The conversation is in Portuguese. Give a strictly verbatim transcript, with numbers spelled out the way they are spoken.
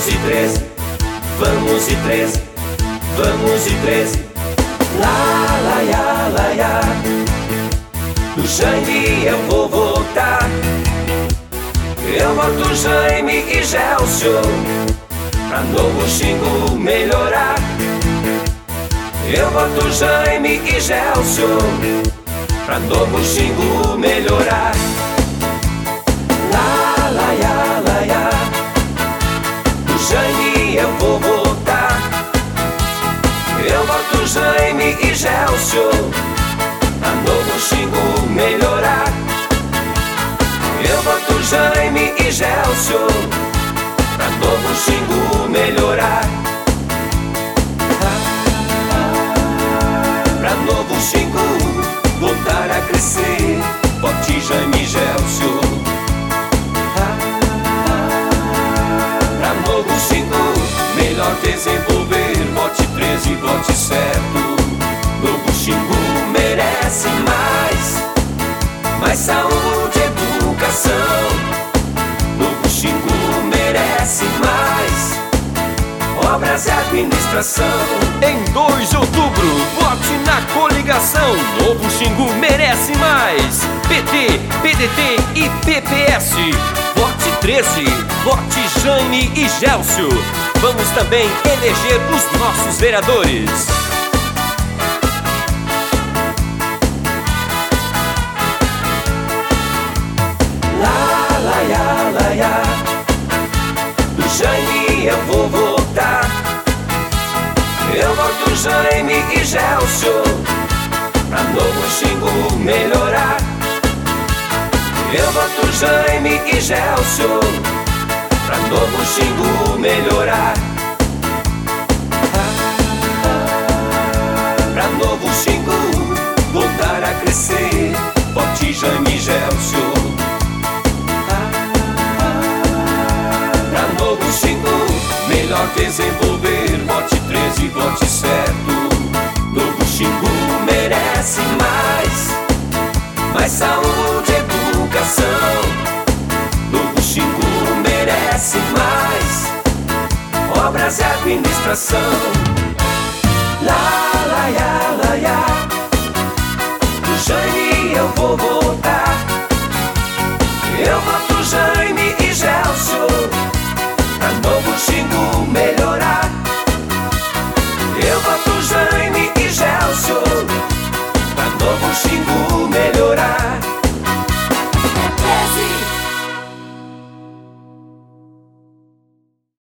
vamos e treze, vamos e treze, vamos e treze. Lá, lá, ia, lá, ia. Do Jaime eu vou votar. Eu voto Jaime e Gelson, pra Novo Xingu melhorar. Eu voto Jaime e Gelson, pra Novo Xingu melhorar. Lá, lá, ia, lá, ia. Do Jaime eu vou votar. Eu voto Jaime e Gelson, pra Novo Xingu melhorar. Eu voto Jaime e Gelson, pra Novo Xingu melhorar. Pra Novo Xingu voltar a crescer, vote Jaime e Gelson. Pra Novo Xingu melhor desenvolver, vote treze, vote certo. Novo Xingu merece mais, mais saúde, educação. Novo Xingu merece mais obras e administração. Em dois de outubro, vote na coligação. Novo Xingu merece mais. P T, P D T e P P S. Vote treze, vote Jaime e Gelson. Vamos também eleger os nossos vereadores. Lá, lá, ia, lá, ia. Do Jaime eu vou votar. Eu voto Jaime e Gelson, pra Novo Xingu melhorar. Eu voto Jaime e Gelson, pra Novo Xingu melhorar. Pra Novo Xingu voltar a crescer, vote Jaime e Gelson. Pra Novo Xingu melhor desenvolver, vote treze, vote certo. Novo Xingu merece mais, mais saúde, educação. Novo Xingu merece mais obras e administração. Lá, lá, ia, lá, ia. Do Jaime eu vou votar. Eu vou